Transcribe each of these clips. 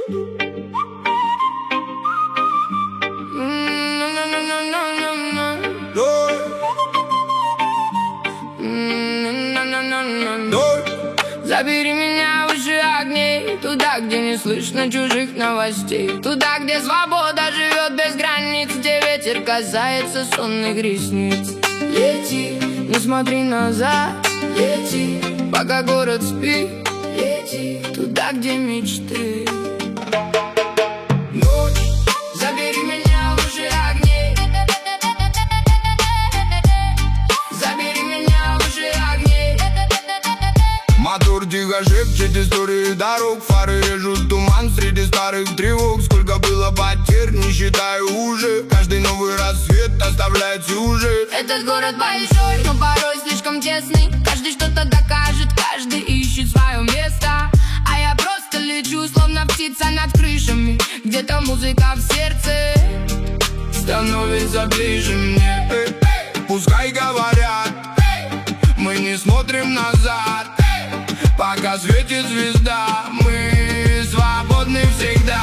Забери меня выше огней, туда, где не слышно чужих новостей, туда, где свобода живет без границ, где ветер касается сонных ресниц. Лети, не смотри назад, лети, пока город спит. Лети, туда, где мечты. Ночь, забери меня выше огней. Забери меня выше огней. Мотор тихо шепчет истории дорог, фары режут туман среди старых тревог. Сколько было потерь, не считаю уже. Каждый новый рассвет оставляет сюжет. Этот город большой, но порой слишком тесный. Каждый что-то докажет, каждый ищет свое место. А я просто лечу, словно птица над крышами. Где-то музыка в сердце становится ближе мне. Пускай говорят, мы не смотрим назад. Пока светит звезда, мы свободны всегда.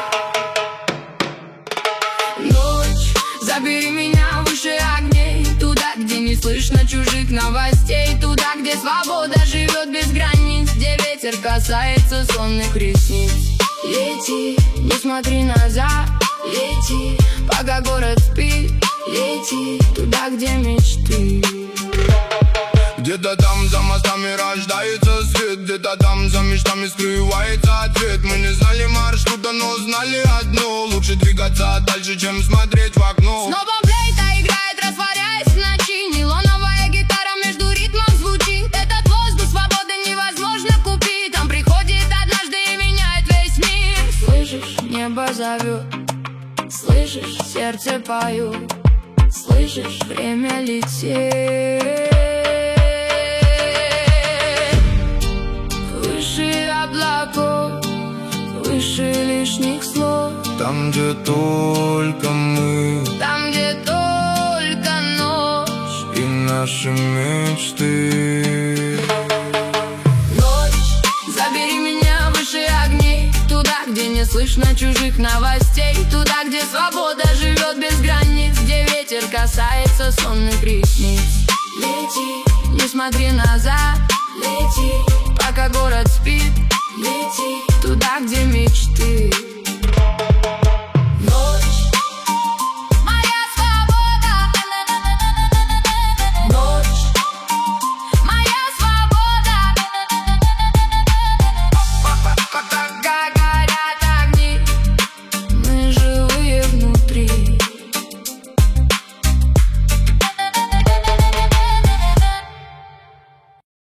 Ночь, забери меня выше огней, туда, где не слышно чужих новостей, туда, где свобода живет без границ, где ветер касается сонных ресниц. Лети, не смотри назад, лети, пока город спит. Лети, туда, где мечты. Где-то там за мостами рождается свет, где-то там за мечтами скрывается ответ. Мы не знали маршрута, но знали одно: лучше двигаться дальше, чем смотреть в окно. Снова флейта играет, растворяясь в ночи. Нейлоновая гитара между ритмом звучит. Этот воздух свободы невозможно купить. Он приходит однажды и меняет весь мир. Слышишь, небо зовет, слышишь, сердце поет, слышишь, время летит. Выше облаков, выше лишних слов. Там, где только мы, там, где только ночь и наши мечты. Ночь, забери меня выше огней, туда, где не слышно чужих новостей, туда, где свобода живет без границ, где ветер касается сонных ресниц. Лети, не смотри назад, лети, пока город спит. Лети, туда,